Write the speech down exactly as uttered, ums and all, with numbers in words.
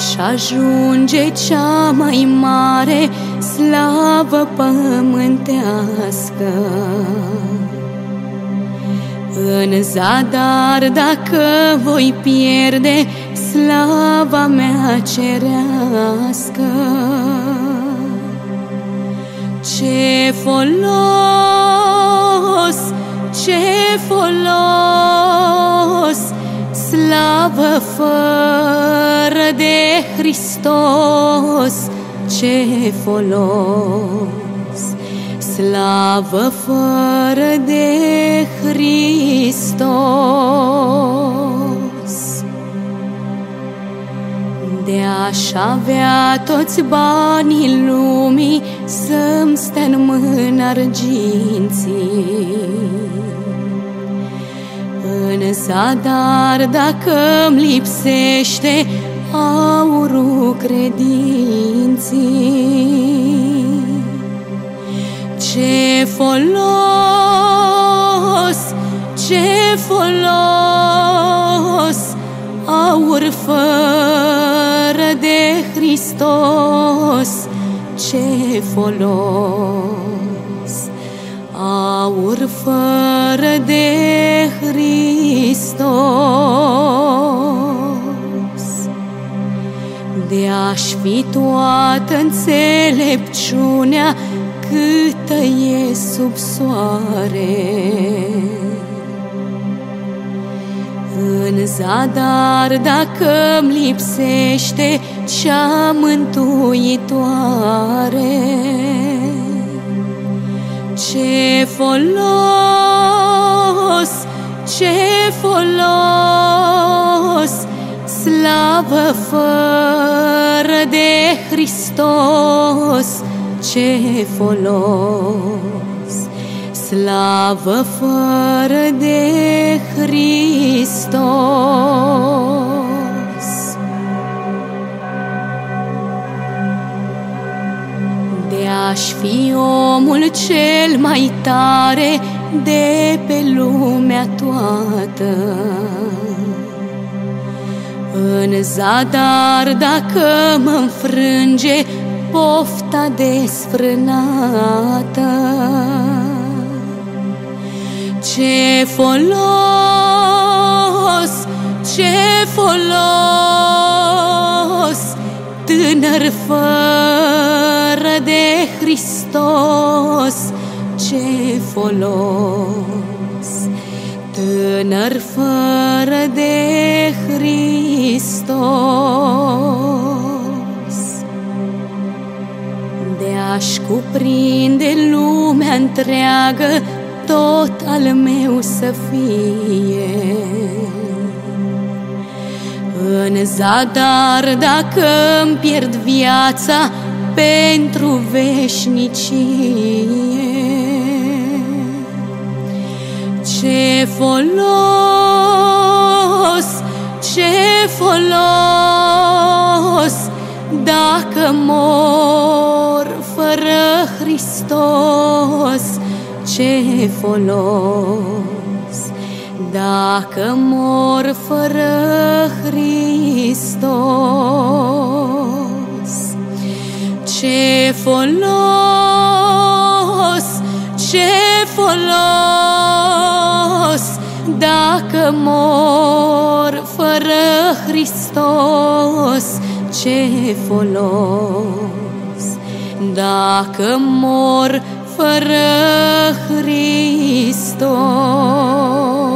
aș ajunge cea mai mare slavă pământească. În zadar dacă voi pierde slava mea cerească, ce folos, ce folos, slavă fără de Hristos, ce folos, slavă fără de Hristos. De-aș avea toți banii lumii să-mi stea în mână arginții, în zadar dacă-mi lipsește aurul credinții, ce folos, ce folos, aur fără de Hristos, ce folos, aur fără de Hristos. De-aș fi toată înțelepciunea câtă e sub soare, în zadar dacă-mi lipsește cea mântuitoare, ce folos, ce folos, slavă fără de Hristos, ce folos, slavă fără de Hristos. De-aș fi omul cel mai tare de pe lumea toată, în zadar dacă mă înfrânge pofta desfrânată, ce folos, ce folos, tânăr fără de Hristos, ce folos, tânăr fără de Hristos. De-aș cuprinde lumea întreagă, tot al meu să fie, în zadar dacă-mi pierd viața pentru veșnicie, ce folos, ce folos, dacă mor fără Hristos, ce folos, dacă mor fără Hristos, ce folos, ce folos, dacă mor fără Hristos, ce folos, dacă mor fără Hristos.